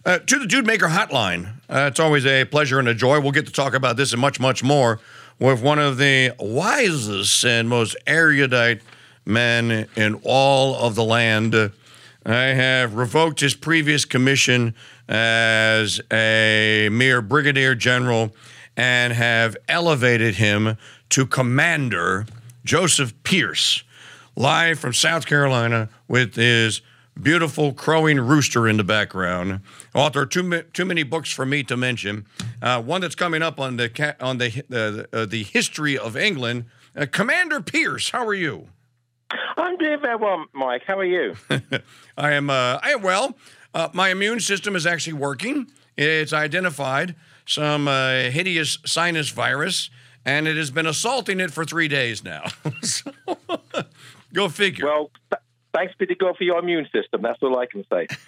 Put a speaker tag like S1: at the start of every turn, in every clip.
S1: To the Jude Maker Hotline. It's always a pleasure and a joy. We'll get to talk about this and much, much more with one of the wisest and most erudite men in all of the land. I have revoked his previous commission as a mere brigadier general and have elevated him to commander. Joseph Pearce, live from South Carolina with his beautiful crowing rooster in the background. Author too many books for me to mention. One that's coming up on the history of England. Commander Pearce, how are you?
S2: I'm doing very well, Mike. How are you?
S1: I am well. My immune system is actually working. It's identified some hideous sinus virus, and it has been assaulting it for 3 days now. So, go figure.
S2: Well, thanks be to God for your immune system. That's all I can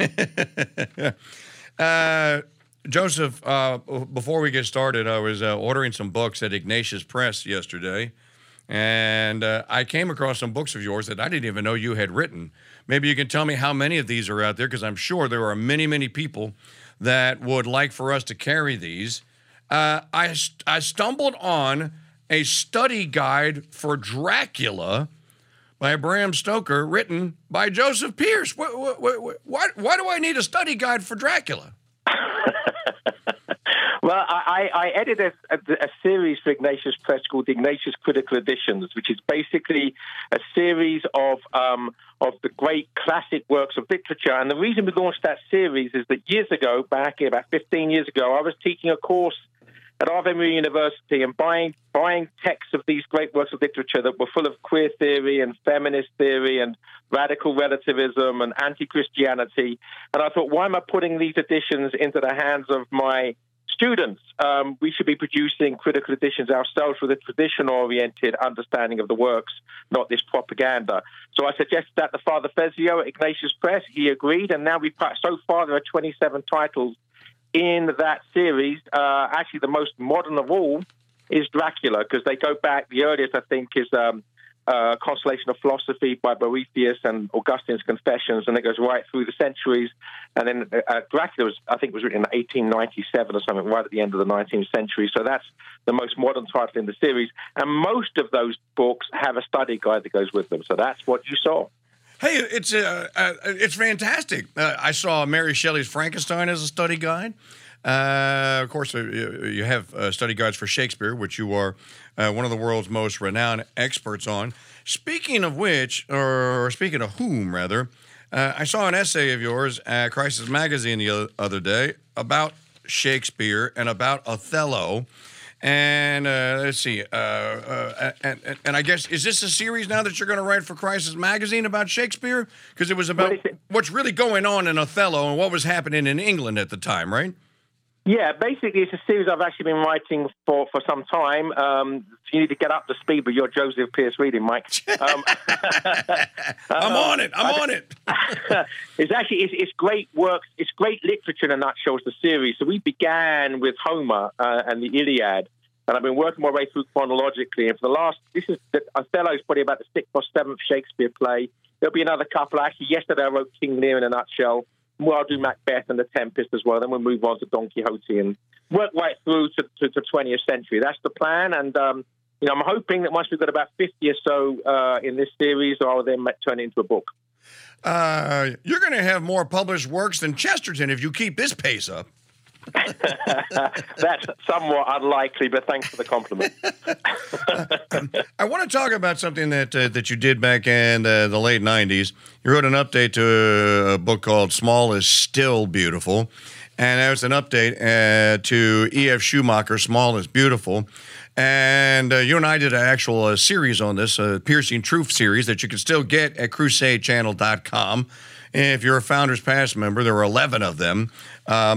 S2: say.
S1: Joseph, before we get started, I was ordering some books at Ignatius Press yesterday, and I came across some books of yours that I didn't even know you had written. Maybe you can tell me how many of these are out there, because I'm sure there are many, many people that would like for us to carry these. I stumbled on a study guide for Dracula by Bram Stoker, written by Joseph Pearce. Why do I need a study guide for Dracula?
S2: Well, I edited a series for Ignatius Press called Ignatius Critical Editions, which is basically a series of the great classic works of literature. And the reason we launched that series is that years ago, back about 15 years ago, I was teaching a course at Ave Maria University and buying texts of these great works of literature that were full of queer theory and feminist theory and radical relativism and anti-Christianity. And I thought, why am I putting these editions into the hands of my students? We should be producing critical editions ourselves with a tradition-oriented understanding of the works, not this propaganda. So I suggested that to Father Fezio at Ignatius Press. He agreed, and now so far there are 27 titles in that series. Actually, the most modern of all is Dracula, because they go back, the earliest, I think, is Consolation of Philosophy by Boethius and Augustine's Confessions, and it goes right through the centuries. And then Dracula, was written in 1897 or something, right at the end of the 19th century. So that's the most modern title in the series. And most of those books have a study guide that goes with them. So that's what you saw.
S1: Hey, it's fantastic. I saw Mary Shelley's Frankenstein as a study guide. Of course, you have study guides for Shakespeare, which you are one of the world's most renowned experts on. Speaking of which, or speaking of whom, rather, I saw an essay of yours at Crisis Magazine the other day about Shakespeare and about Othello. And let's see, and I guess, is this a series now that you're going to write for Crisis Magazine about Shakespeare? Because it was about what's really going on in Othello and what was happening in England at the time, right?
S2: Yeah, basically it's a series I've actually been writing for some time. You need to get up to speed with your Joseph Pearce reading, Mike.
S1: I'm on it.
S2: It's great work. It's great literature in a nutshell, is the series. So we began with Homer and the Iliad, and I've been working my way through chronologically. And for the last, Othello is probably about the 6th or 7th Shakespeare play. There'll be another couple. Actually, yesterday I wrote King Lear in a nutshell. Well, I'll do Macbeth and The Tempest as well. Then we'll move on to Don Quixote and work right through to 20th century. That's the plan. And, I'm hoping that once we've got about 50 or so in this series, I'll then turn it into a book.
S1: You're going to have more published works than Chesterton if you keep this pace up.
S2: That's somewhat unlikely, but thanks for the compliment.
S1: I want to talk about something that you did back in the late 90s. You wrote an update to a book called Small is Still Beautiful, and that was an update to E.F. Schumacher, Small is Beautiful. And you and I did an actual series on this, a Piercing Truth series that you can still get at crusadechannel.com. If you're a Founders Pass member, there are 11 of them on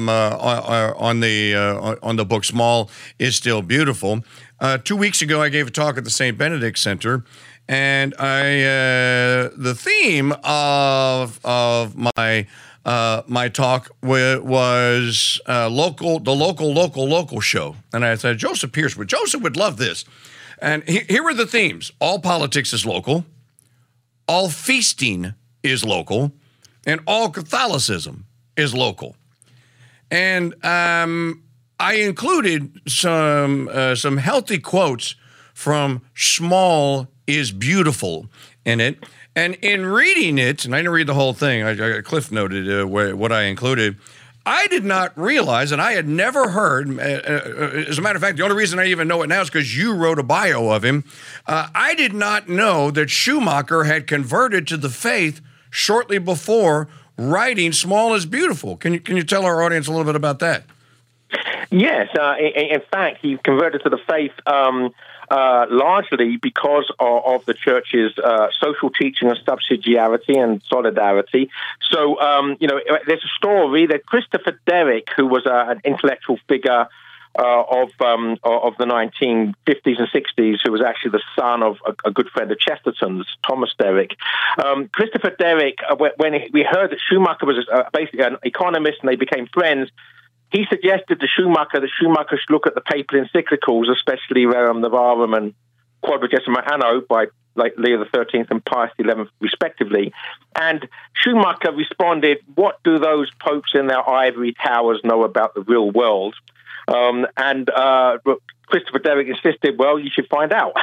S1: the book Small is Still Beautiful. 2 weeks ago, I gave a talk at the St. Benedict Center, and the theme of my talk was the local show. And I said, Joseph Pearce, Joseph would love this. And here are the themes. All politics is local. All feasting is local. And all Catholicism is local. And I included some healthy quotes from Small is Beautiful in it. And in reading it, and I didn't read the whole thing, I cliff noted what I included. I did not realize, and I had never heard, as a matter of fact, the only reason I even know it now is because you wrote a bio of him. I did not know that Schumacher had converted to the faith shortly before writing Small is Beautiful. Can you tell our audience a little bit about that?
S2: Yes. In fact, he converted to the faith largely because of the church's social teaching of subsidiarity and solidarity. So, there's a story that Christopher Derrick, who was an intellectual figure of the 1950s and 60s, who was actually the son of a good friend of Chesterton's, Thomas Derrick. Christopher Derrick, when we heard that Schumacher was basically an economist and they became friends, he suggested to Schumacher that Schumacher should look at the papal encyclicals, especially Rerum Novarum and Quadragesima Anno by Leo XIII and Pius XI, respectively. And Schumacher responded, "What do those popes in their ivory towers know about the real world?" And Christopher Derrick insisted, "Well, you should find out."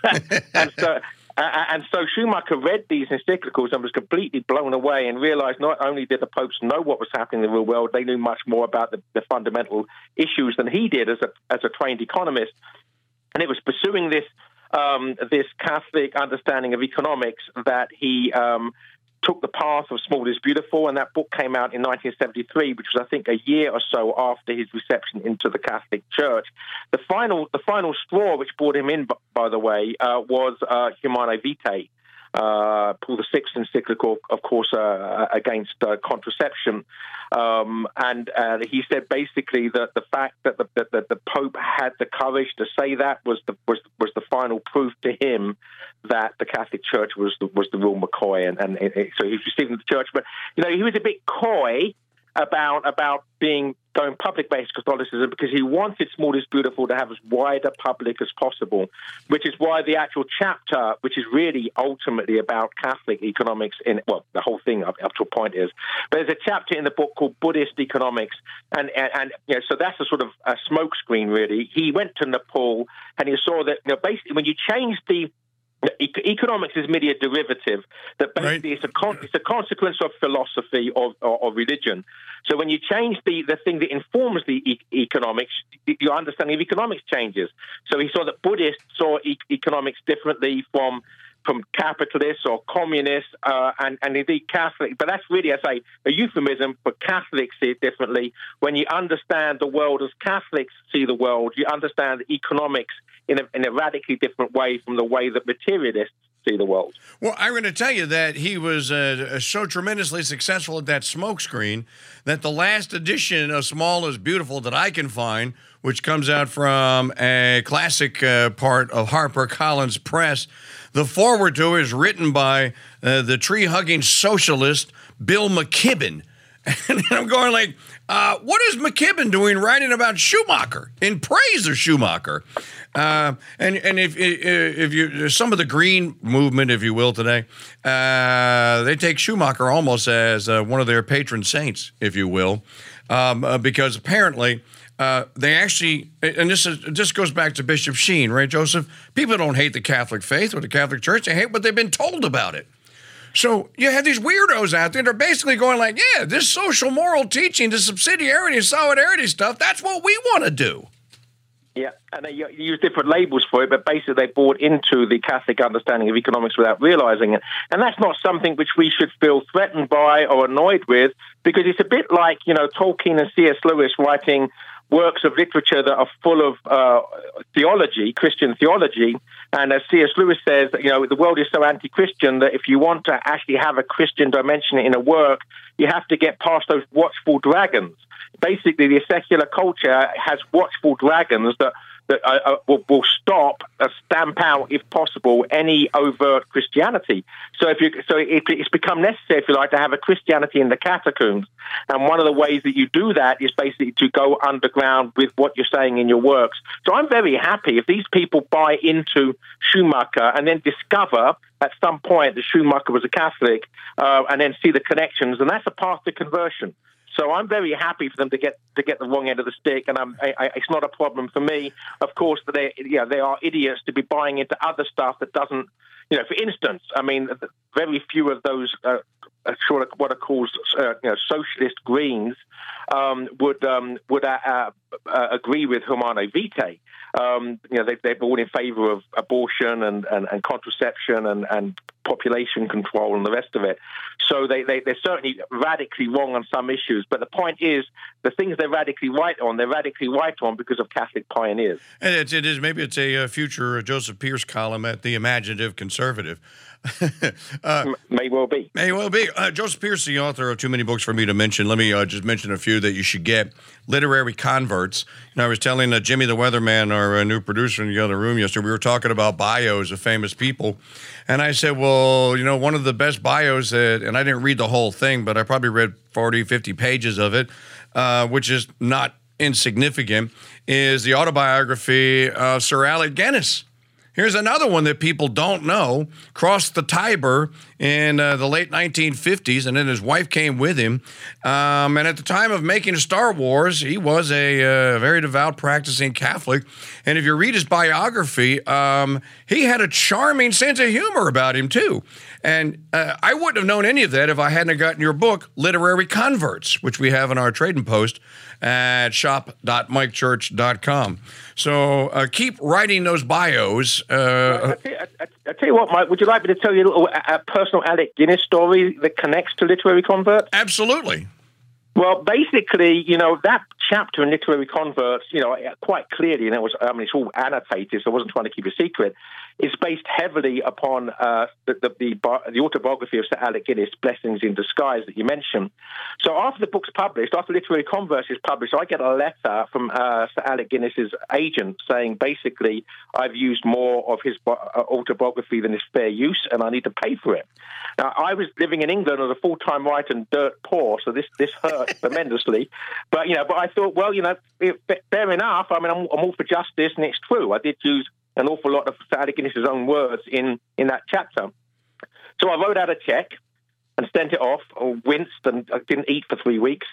S2: And so Schumacher read these encyclicals and was completely blown away and realized not only did the popes know what was happening in the real world, they knew much more about the fundamental issues than he did as a trained economist. And it was pursuing this Catholic understanding of economics that he took the path of Small is Beautiful, and that book came out in 1973, which was, I think, a year or so after his reception into the Catholic Church. The final straw which brought him in, by the way, was Humanae Vitae, Paul VI encyclical, of course, against contraception. And he said basically that the fact that the Pope had the courage to say that was the final proof to him that the Catholic Church was the real McCoy, and so he was receiving the church. But he was a bit coy about going public-based Catholicism because he wanted Small is Beautiful to have as wide a public as possible, which is why the actual chapter, which is really ultimately about Catholic economics, the whole thing up to a point is, but there's a chapter in the book called Buddhist Economics, and so that's a sort of a smokescreen, really. He went to Nepal, and he saw that basically when you change economics is merely a derivative that basically it's a consequence of philosophy or religion. So when you change the thing that informs the economics, your understanding of economics changes. So he saw that Buddhists saw economics differently from capitalists or communists, and indeed Catholic. But that's really, I say, a euphemism for Catholics see it differently. When you understand the world as Catholics see the world, you understand economics in a radically different way from the way that materialists see the world.
S1: Well, I'm going to tell you that he was so tremendously successful at that smokescreen that the last edition of Small is Beautiful that I can find, which comes out from a classic part of HarperCollins Press, the foreword to it is written by the tree-hugging socialist Bill McKibben. And I'm going like, what is McKibben doing writing about Schumacher, in praise of Schumacher? And if you some of the green movement, if you will, today, they take Schumacher almost as one of their patron saints, if you will, because apparently they actually, and this goes back to Bishop Sheen, right, Joseph? People don't hate the Catholic faith or the Catholic Church; they hate what they've been told about it. So you have these weirdos out there that are basically going like, yeah, this social moral teaching, this subsidiarity and solidarity stuff, that's what we want to do.
S2: Yeah, and they use different labels for it, but basically they bought into the Catholic understanding of economics without realizing it. And that's not something which we should feel threatened by or annoyed with, because it's a bit like, Tolkien and C.S. Lewis writing works of literature that are full of theology, Christian theology. And as C.S. Lewis says, the world is so anti-Christian that if you want to actually have a Christian dimension in a work, you have to get past those watchful dragons. Basically, the secular culture has watchful dragons that will stop, stamp out, if possible, any overt Christianity. So it's become necessary, if you like, to have a Christianity in the catacombs. And one of the ways that you do that is basically to go underground with what you're saying in your works. So I'm very happy if these people buy into Schumacher and then discover at some point that Schumacher was a Catholic and then see the connections, and that's a path to conversion. So I'm very happy for them to get the wrong end of the stick, and it's not a problem for me. Of course, they are idiots to be buying into other stuff that doesn't. For instance, I mean, very few of those sort of what are called socialist Greens would agree with Humanae Vitae. They're all in favor of abortion and contraception and population control and the rest of it. So they're certainly radically wrong on some issues. But the point is, the things they're radically right on because of Catholic pioneers.
S1: And it is maybe it's a future Joseph Pierce column at the Imaginative Conservative.
S2: May well be.
S1: May well be. Joseph Pierce, the author of too many books for me to mention. Let me just mention a few that you should get. Literary Converts. I was telling Jimmy the Weatherman, our new producer in the other room yesterday, we were talking about bios of famous people. And I said, well, one of the best bios, and I didn't read the whole thing, but I probably read 40, 50 pages of it, which is not insignificant, is the autobiography of Sir Alec Guinness. Here's another one that people don't know. Crossed the Tiber in the late 1950s, and then his wife came with him. And at the time of making Star Wars, he was a very devout practicing Catholic. And if you read his biography, he had a charming sense of humor about him, too. And I wouldn't have known any of that if I hadn't gotten your book, Literary Converts, which we have in our trading post at shop.mikechurch.com. So keep writing those bios.
S2: I tell you what, Mike, would you like me to tell you a little personal Alec Guinness story that connects to Literary Converts?
S1: Absolutely.
S2: Well, basically, that chapter in Literary Converts, quite clearly, and it's all annotated, so I wasn't trying to keep a secret, is based heavily upon the autobiography of Sir Alec Guinness, Blessings in Disguise, that you mentioned. So after the book's published, after Literary Converts is published, I get a letter from Sir Alec Guinness's agent saying, basically, I've used more of his autobiography than is fair use, and I need to pay for it. Now, I was living in England as a full-time writer and dirt poor, so this hurt tremendously. But I thought, well, fair enough. I mean, I'm all for justice, and it's true. I did use an awful lot of Sir Alec Guinness's own words in that chapter. So I wrote out a check and sent it off, winced, and I didn't eat for 3 weeks.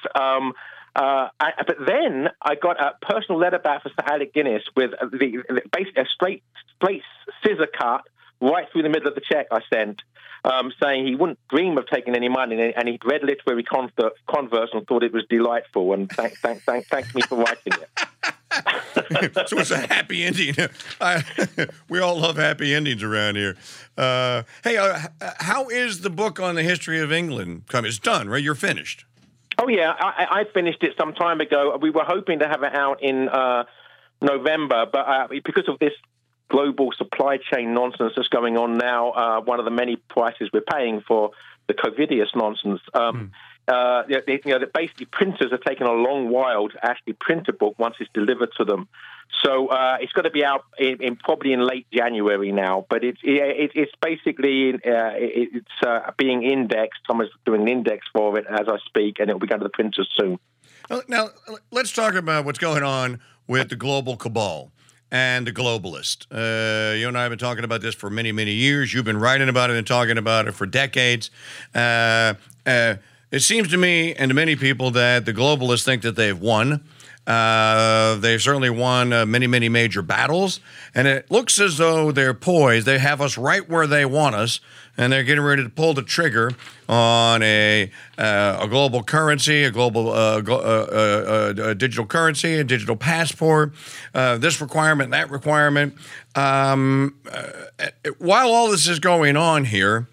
S2: But then I got a personal letter back from Sir Alec Guinness with basically a straight scissor cut right through the middle of the check I sent, saying he wouldn't dream of taking any money, and he'd read Literary Converts and thought it was delightful, and thanked me for writing it.
S1: So it's a happy ending. We all love happy endings around here. Hey, how is the book on the history of England coming? It's done, right? You're finished.
S2: Oh, yeah. I finished it some time ago. We were hoping to have it out in November, but because of this global supply chain nonsense that's going on now, one of the many prices we're paying for the COVIDious nonsense. Basically printers are taking a long while to actually print a book once it's delivered to them. So it's got to be out probably in late January now. But it's basically being indexed. Someone's doing an index for it as I speak, and it'll be going to the printers soon.
S1: Now let's talk about what's going on with the global cabal and the globalist. You and I have been talking about this for many, many years. You've been writing about it and talking about it for decades. It seems to me and to many people that the globalists think that they've won. They've certainly won many, many major battles. And it looks as though they're poised. They have us right where they want us. And they're getting ready to pull the trigger on a global currency, a global digital currency, a digital passport, this requirement, that requirement. While all this is going on here,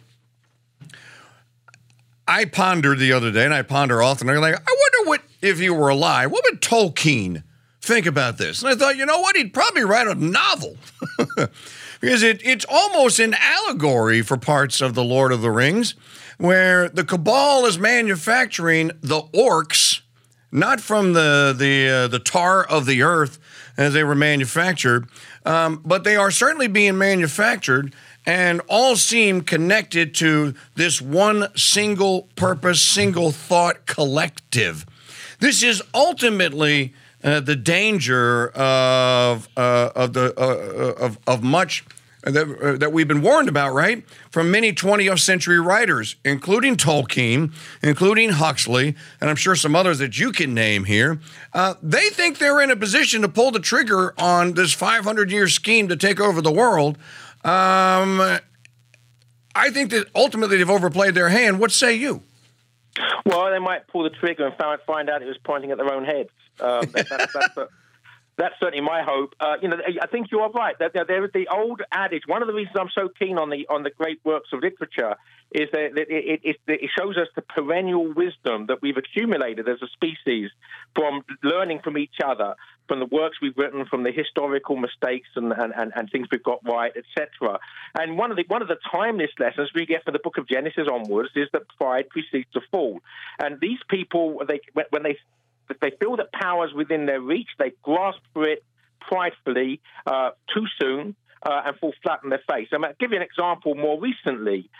S1: I pondered the other day, and I ponder often, I'm like, I wonder what, if he were alive, what would Tolkien think about this? And I thought, you know what, he'd probably write a novel. Because it's almost an allegory for parts of The Lord of the Rings, where the cabal is manufacturing the orcs, not from the tar of the earth as they were manufactured, but they are certainly being manufactured and all seem connected to this one single purpose, single thought collective. This is ultimately the danger of much that we've been warned about, right? From many 20th century writers, including Tolkien, including Huxley, and I'm sure some others that you can name here. They think they're in a position to pull the trigger on this 500-year scheme to take over the world. I think that ultimately they've overplayed their hand. What say you?
S2: Well, they might pull the trigger and find out it was pointing at their own heads. That's certainly my hope. I think you are right. There is the old adage. One of the reasons I'm so keen on the great works of literature is that it shows us the perennial wisdom that we've accumulated as a species from learning from each other, from the works we've written, from the historical mistakes and things we've got right, etc. And one of the timeless lessons we get from the Book of Genesis onwards is that pride precedes the fall. And these people, when they feel that power is within their reach, they grasp for it pridefully too soon and fall flat on their face. I'm going to give you an example more recently.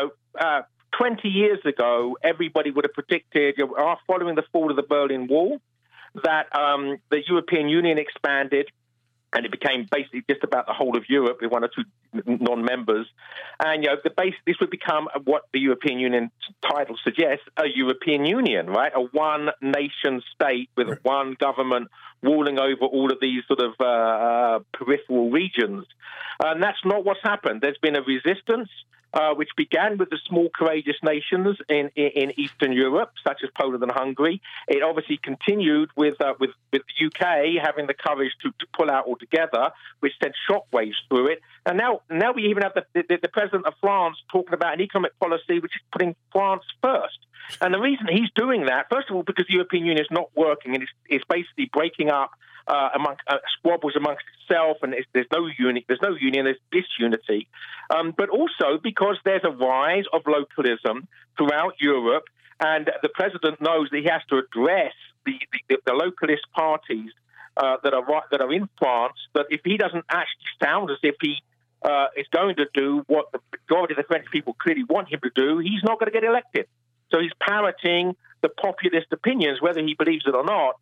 S2: 20 years ago, everybody would have predicted, following the fall of the Berlin Wall, that the European Union expanded, and it became basically just about the whole of Europe with one or two non-members. And this would become what the European Union title suggests, a European Union, right? A one-nation state with one government ruling over all of these sort of peripheral regions. And that's not what's happened. There's been a resistance, which began with the small, courageous nations in Eastern Europe, such as Poland and Hungary. It obviously continued with the UK having the courage to pull out altogether, which sent shockwaves through it. And now we even have the president of France talking about an economic policy which is putting France first. And the reason he's doing that, first of all, because the European Union is not working and it's basically breaking up squabbles amongst itself, and there's no union, there's disunity. But also because there's a rise of localism throughout Europe, and the president knows that he has to address the localist parties that are in France. That if he doesn't actually sound as if he is going to do what the majority of the French people clearly want him to do, he's not going to get elected. So he's parroting the populist opinions, whether he believes it or not.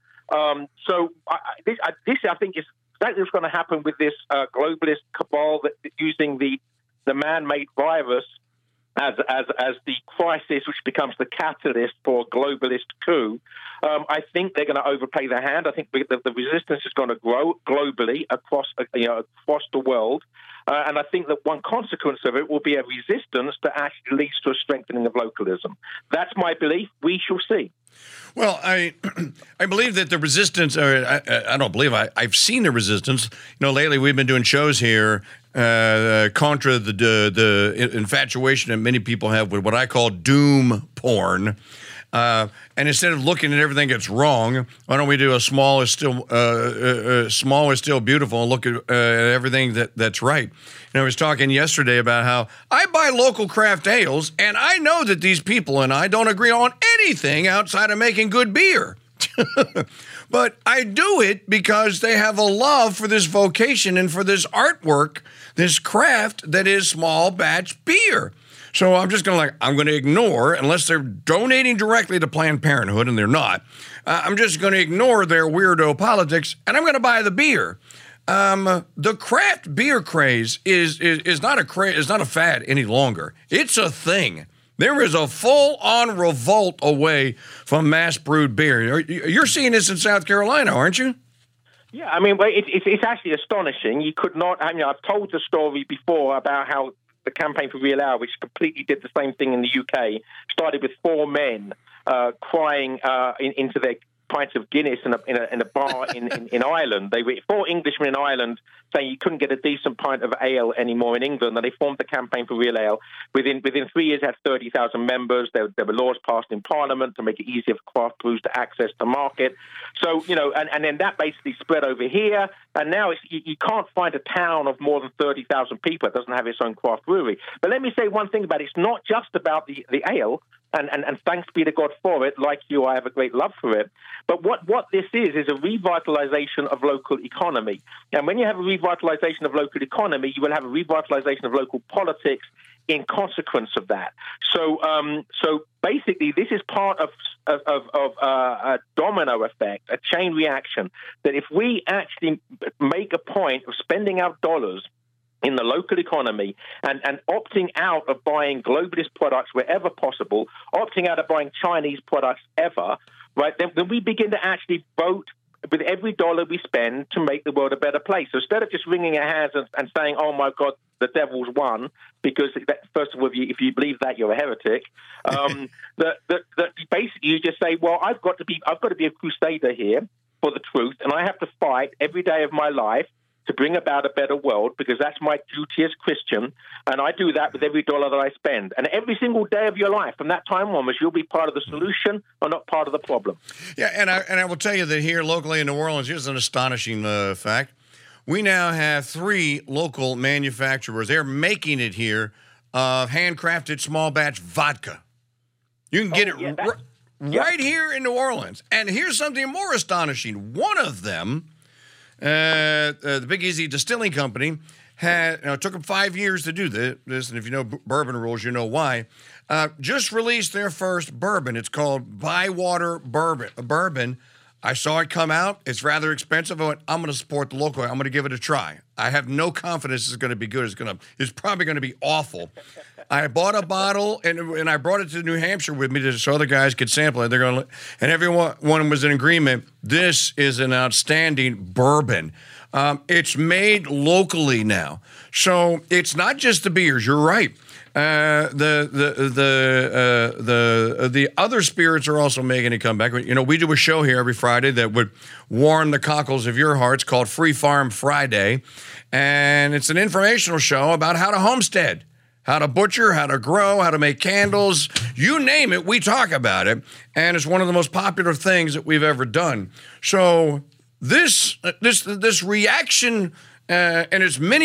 S2: This I think is exactly what's going to happen with this globalist cabal that using the man-made virus as the crisis, which becomes the catalyst for a globalist coup. I think they're going to overplay their hand. I think the resistance is going to grow globally across the world. And I think that one consequence of it will be a resistance that actually leads to a strengthening of localism. That's my belief. We shall see.
S1: Well, I believe that the resistance, I don't believe I've seen the resistance. Lately we've been doing shows here contra the infatuation that many people have with what I call doom porn. And instead of looking at everything that's wrong, why don't we do a small is still beautiful and look at everything that's right? I was talking yesterday about how I buy local craft ales, and I know that these people and I don't agree on anything outside of making good beer. But I do it because they have a love for this vocation and for this artwork, this craft that is small batch beer. So I'm just going to ignore, unless they're donating directly to Planned Parenthood, and they're not, I'm just going to ignore their weirdo politics, and I'm going to buy the beer. The craft beer craze is not a fad any longer. It's a thing. There is a full-on revolt away from mass-brewed beer. You're seeing this in South Carolina, aren't you?
S2: Yeah, I mean, it's actually astonishing. You could not. I've told the story before about how the Campaign for Real Ale, which completely did the same thing in the UK, started with four men crying into their pints of Guinness in a bar in Ireland. They were four Englishmen in Ireland saying you couldn't get a decent pint of ale anymore in England, and they formed the Campaign for Real Ale. Within 3 years, had 30,000 members. There were laws passed in Parliament to make it easier for craft brews to access the market. So, and then that basically spread over here, and now you can't find a town of more than 30,000 people that doesn't have its own craft brewery. But let me say one thing about it. It's not just about the ale, and thanks be to God for it. Like you, I have a great love for it. But what this is a revitalization of local economy. And when you have a revitalization of local economy, you will have a revitalization of local politics in consequence of that. So basically, this is part of a domino effect, a chain reaction, that if we actually make a point of spending our dollars in the local economy and opting out of buying globalist products wherever possible, opting out of buying Chinese products ever, right, then we begin to actually vote with every dollar we spend to make the world a better place. So instead of just wringing our hands and saying, oh, my God, the devil's won, because first of all, if you believe that, you're a heretic, that basically you just say, well, I've got to be a crusader here for the truth, and I have to fight every day of my life to bring about a better world, because that's my duty as Christian, and I do that with every dollar that I spend. And every single day of your life, from that time onwards, you'll be part of the solution or not part of the problem.
S1: Yeah, and I will tell you that here locally in New Orleans, here's an astonishing fact. We now have 3 local manufacturers. They're making it here of handcrafted small batch vodka. You can get it right here in New Orleans. And here's something more astonishing. One of them, the Big Easy Distilling Company, it took them 5 years to do this, and if you know bourbon rules, you know why. Just released their first bourbon. It's called Bywater Bourbon. I saw it come out. It's rather expensive. I went, I'm going to support the local. I'm going to give it a try. I have no confidence it's going to be good. It's probably going to be awful. I bought a bottle, and I brought it to New Hampshire with me so other guys could sample it. And everyone was in agreement. This is an outstanding bourbon. It's made locally now. So it's not just the beers. You're right. The other spirits are also making a comeback. You know, we do a show here every Friday that would warm the cockles of your hearts called Free Farm Friday, and it's an informational show about how to homestead, how to butcher, how to grow, how to make candles. You name it, we talk about it, and it's one of the most popular things that we've ever done. So this reaction. And it's many,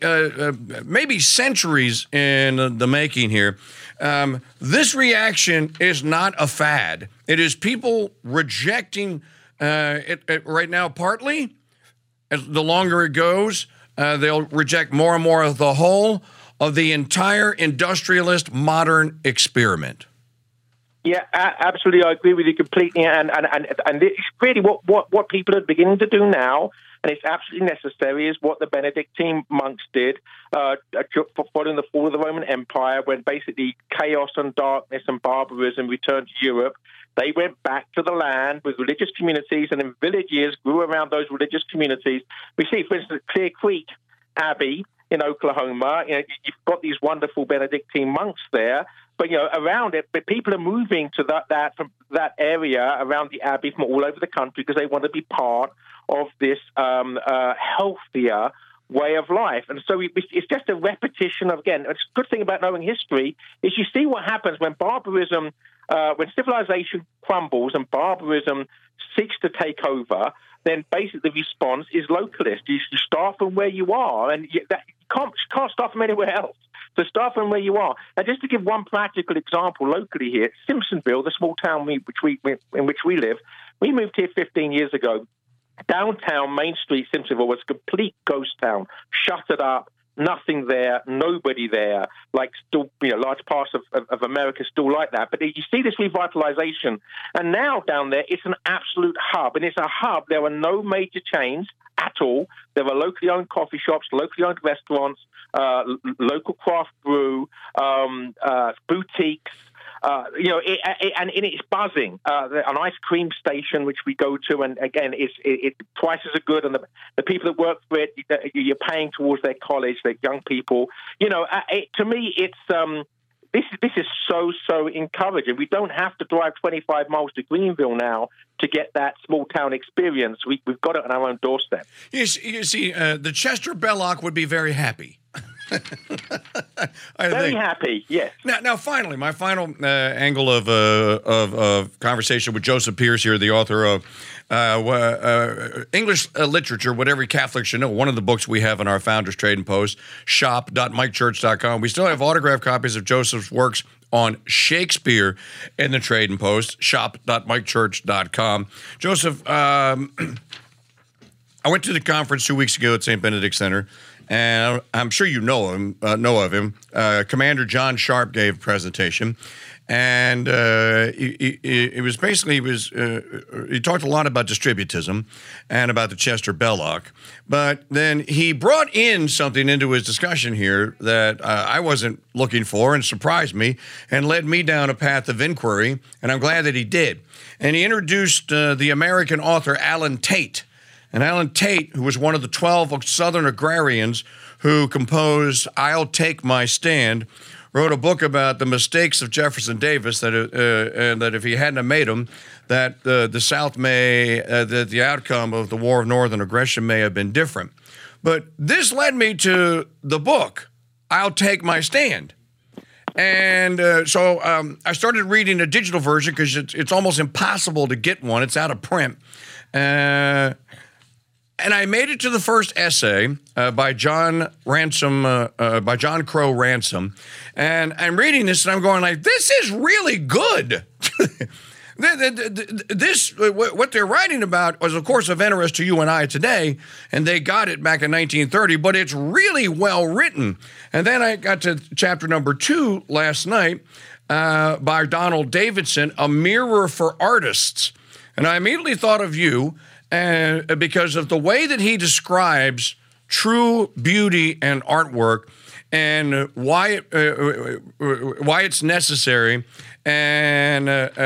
S1: maybe centuries in the making here. This reaction is not a fad. It is people rejecting it right now, partly. As the longer it goes, they'll reject more and more of the whole of the entire industrialist modern experiment.
S2: Yeah, absolutely. I agree with you completely. And it's really what people are beginning to do now, and it's absolutely necessary, is what the Benedictine monks did following the fall of the Roman Empire, when basically chaos and darkness and barbarism returned to Europe. They went back to the land with religious communities, and in villages grew around those religious communities. We see, for instance, Clear Creek Abbey in Oklahoma. You know, you've got these wonderful Benedictine monks there. But, you know, around it, but people are moving to from that area around the Abbey from all over the country because they want to be part of this healthier way of life. And so it's just a repetition of, again, it's a good thing about knowing history is you see what happens when barbarism, when civilization crumbles and barbarism seeks to take over, then basically the response is localist. You start from where you are, and you can't start from anywhere else. So start from where you are. And just to give one practical example locally here, Simpsonville, the small town in which we live, we moved here 15 years ago. Downtown Main Street, Simpsonville, was a complete ghost town, shuttered up, nothing there, nobody there. Like still, you know, large parts of America still like that. But you see this revitalization, and now down there, it's an absolute hub, and it's a hub. There are no major chains at all. There are locally owned coffee shops, locally owned restaurants, local craft brew, boutiques. You know, and it's buzzing. An ice cream station which we go to, and again, prices are good, and the people that work for it, you're paying towards their college, their young people. You know, to me, it's this is so encouraging. We don't have to drive 25 miles to Greenville now to get that small town experience. We've got it on our own doorstep.
S1: You see, the Chester Belloc would be very happy.
S2: Very happy, yes.
S1: Now, finally, my final angle of conversation with Joseph Pearce here, the author of English literature, what every Catholic should know. One of the books we have in our Founders Trading Post, shop.mikechurch.com. We still have autographed copies of Joseph's works on Shakespeare in the Trading Post, shop.mikechurch.com. Joseph, I went to the conference 2 weeks ago at St. Benedict Center. and I'm sure you know him, know of him. Commander John Sharp gave a presentation, and it was basically he talked a lot about distributism and about the Chester Belloc, but then he brought in something into his discussion here that I wasn't looking for and surprised me and led me down a path of inquiry, and I'm glad that he did. And he introduced the American author Alan Tate. And Alan Tate, who was one of the 12 Southern agrarians who composed I'll Take My Stand, wrote a book about the mistakes of Jefferson Davis, and that if he hadn't have made them, that the South that the outcome of the War of Northern Aggression may have been different. But this led me to the book, I'll Take My Stand. And so I started reading a digital version because it's almost impossible to get one. It's out of print. And I made it to the first essay by John Crow Ransom, and I'm reading this and I'm going like, this is really good. What they're writing about was, of course, of interest to you and I today, and they got it back in 1930, but it's really well written. And then I got to chapter number 2 last night by Donald Davidson, A Mirror for Artists. And I immediately thought of you, and because of the way that he describes true beauty and artwork, and why it's necessary, and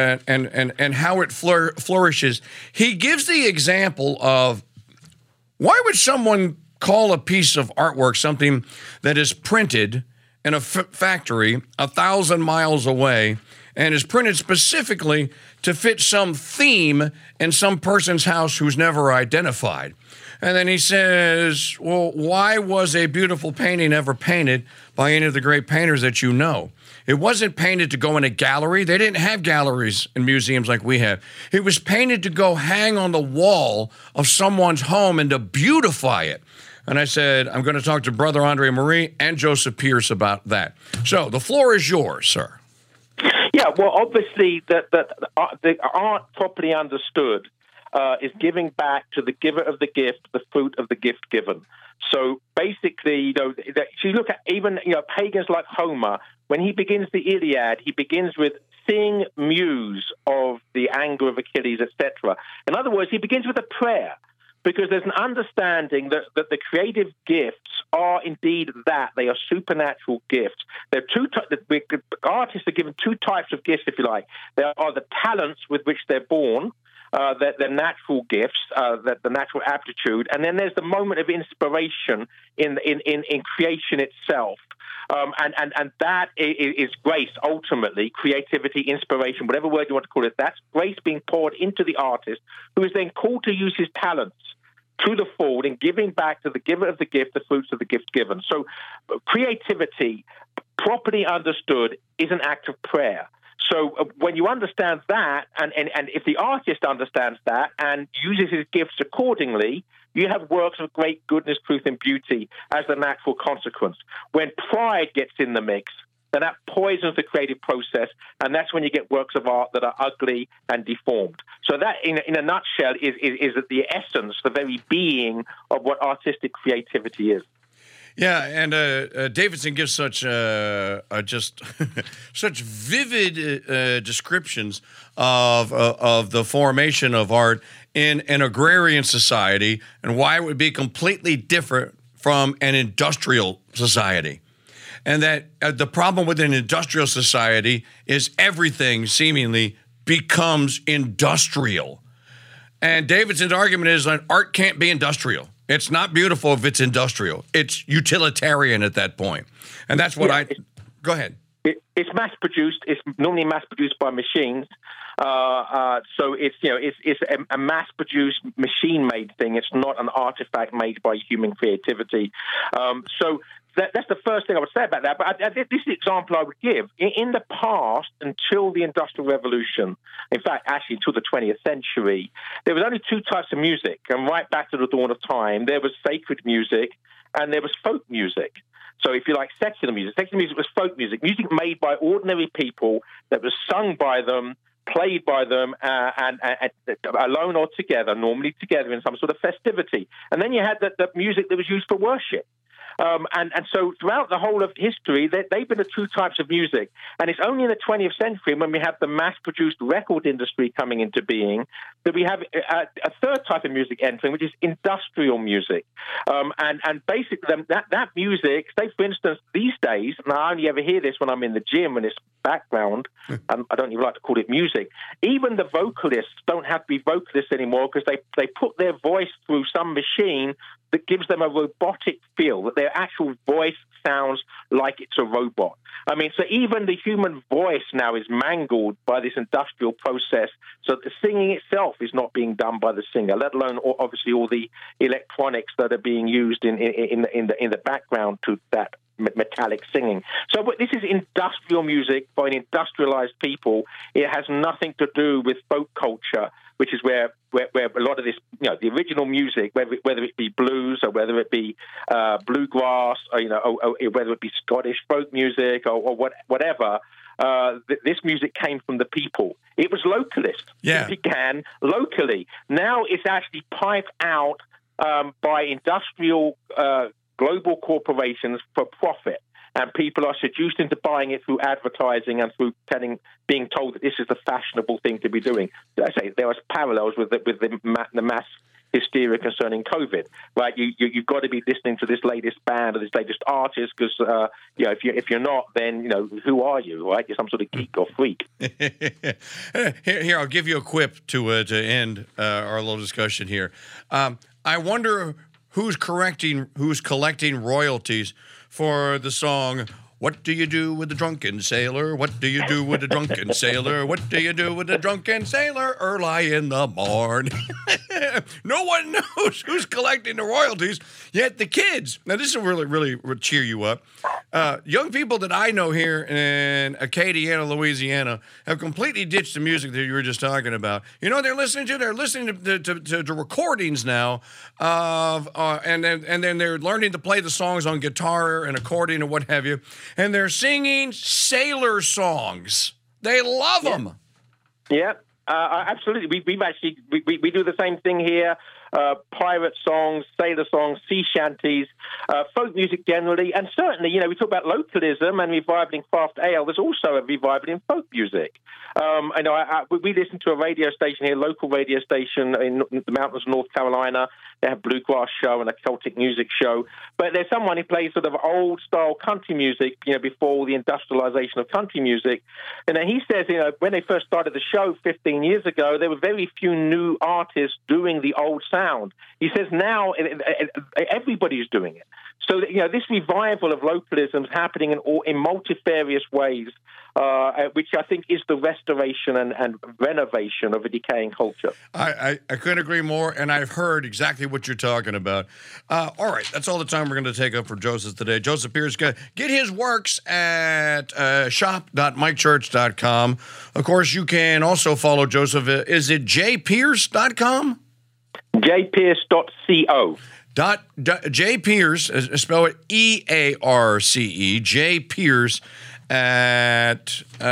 S1: how it flourishes. He gives the example of why would someone call a piece of artwork something that is printed in a factory 1,000 miles away and is printed specifically to fit some theme in some person's house who's never identified. And then he says, well, why was a beautiful painting ever painted by any of the great painters that you know? It wasn't painted to go in a gallery. They didn't have galleries in museums like we have. It was painted to go hang on the wall of someone's home and to beautify it. And I said, I'm going to talk to Brother Andre Marie and Joseph Pierce about that. So the floor is yours, sir.
S2: Yeah, well, obviously, the art properly understood is giving back to the giver of the gift the fruit of the gift given. So basically, if you look at even pagans like Homer, when he begins the Iliad, he begins with "Sing, muse of the anger of Achilles," etc. In other words, he begins with a prayer, because there's an understanding that the creative gifts are indeed that. They are supernatural gifts. Artists are given two types of gifts, if you like. There are the talents with which they're born, the natural gifts, the natural aptitude, and then there's the moment of inspiration in creation itself. And that is grace, ultimately, creativity, inspiration, whatever word you want to call it. That's grace being poured into the artist, who is then called to use his talents to the full in giving back to the giver of the gift the fruits of the gift given. So creativity, properly understood, is an act of prayer. So when you understand that, and if the artist understands that and uses his gifts accordingly, you have works of great goodness, truth, and beauty as the natural consequence. When pride gets in the mix, then that poisons the creative process, and that's when you get works of art that are ugly and deformed. So that, in a nutshell, is the essence, the very being of what artistic creativity is.
S1: Yeah, and Davidson gives such just such vivid descriptions of the formation of art in an agrarian society and why it would be completely different from an industrial society. And that the problem with an industrial society is everything seemingly becomes industrial. And Davidson's argument is that art can't be industrial. It's not beautiful if it's industrial. It's utilitarian at that point. And that's what go ahead.
S2: It's mass-produced. It's normally mass-produced by machines. So it's a mass-produced, machine-made thing. It's not an artifact made by human creativity. So that's the first thing I would say about that. But this is the example I would give. In the past, until the Industrial Revolution, in fact, actually until the 20th century, there was only two types of music. And right back to the dawn of time, there was sacred music and there was folk music. So if you like secular music was folk music, music made by ordinary people that was sung by them, played by them, and alone or together, normally together in some sort of festivity. And then you had the music that was used for worship. And so throughout the whole of history, they've been the two types of music. And it's only in the 20th century, when we have the mass-produced record industry coming into being, that we have a third type of music entering, which is industrial music. And basically, that music, say, for instance, these days, and I only ever hear this when I'm in the gym and it's background, I don't even like to call it music, even the vocalists don't have to be vocalists anymore, because they put their voice through some machine that gives them a robotic feel, that their actual voice sounds like it's a robot. I mean, so even the human voice now is mangled by this industrial process, so the singing itself is not being done by the singer, let alone obviously all the electronics that are being used in the background to that metallic singing. So this is industrial music by an industrialized people. It has nothing to do with folk culture, which is where a lot of this, the original music, whether it be blues or whether it be bluegrass, or whether it be Scottish folk music or whatever, this music came from the people. It was localist.
S1: Yeah.
S2: It began locally. Now it's actually piped out by industrial global corporations for profit. And people are seduced into buying it through advertising and through being told that this is the fashionable thing to be doing. I say there are parallels with the mass hysteria concerning COVID, right? You've got to be listening to this latest band or this latest artist, because if you're not, then who are you, right? You're some sort of geek or freak.
S1: Here, I'll give you a quip to end our little discussion here. I wonder who's collecting royalties for the song, "What do you do with a drunken sailor? What do you do with a drunken sailor? What do you do with a drunken sailor early in the morn?" No one knows who's collecting the royalties, yet the kids, now this will really cheer you up. Young people that I know here in Acadiana, Louisiana, have completely ditched the music that you were just talking about. They're listening to recordings now and then they're learning to play the songs on guitar and accordion and what have you. And they're singing sailor songs. They love them.
S2: Yeah, absolutely. We do the same thing here. Pirate songs, sailor songs, sea shanties, folk music generally, and certainly, we talk about localism and revival in craft ale. There's also a revival in folk music. We listen to a radio station here, local radio station in the mountains of North Carolina. They have a bluegrass show and a Celtic music show. But there's someone who plays sort of old-style country music, before the industrialization of country music. And he says, when they first started the show 15 years ago, there were very few new artists doing the old sound. He says now everybody's doing it. So, this revival of localism is happening in multifarious ways, which I think is the restoration and renovation of a decaying culture.
S1: I couldn't agree more, and I've heard exactly what you're talking about. All right, that's all the time we're going to take up for Joseph today. Joseph Pearce, get his works at shop.mikechurch.com. Of course, you can also follow Joseph. Is it jpearce.com?
S2: jpearce.co.
S1: J Pearce, spell it EARCE, J Pearce at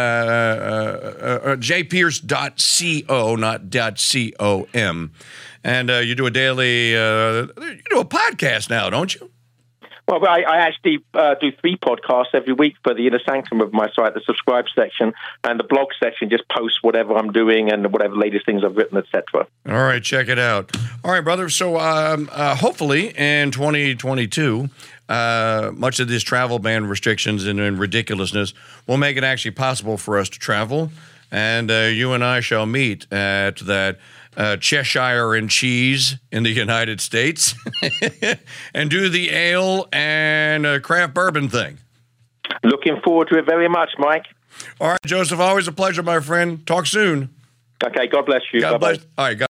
S1: jpearce.co, not .com. And you do a daily, you do a podcast now, don't you?
S2: Well, I actually do 3 podcasts every week for the inner sanctum of my site, the subscribe section, and the blog section just posts whatever I'm doing and whatever latest things I've written, etc.
S1: All right, check it out. All right, brother. So hopefully in 2022, much of these travel ban restrictions and ridiculousness will make it actually possible for us to travel, and you and I shall meet at that Cheshire and cheese in the United States and do the ale and craft bourbon thing.
S2: Looking forward to it very much, Mike.
S1: All right, Joseph, always a pleasure, my friend. Talk soon.
S2: Okay, God bless you.
S1: God
S2: Bye-bye.
S1: bless. All right, God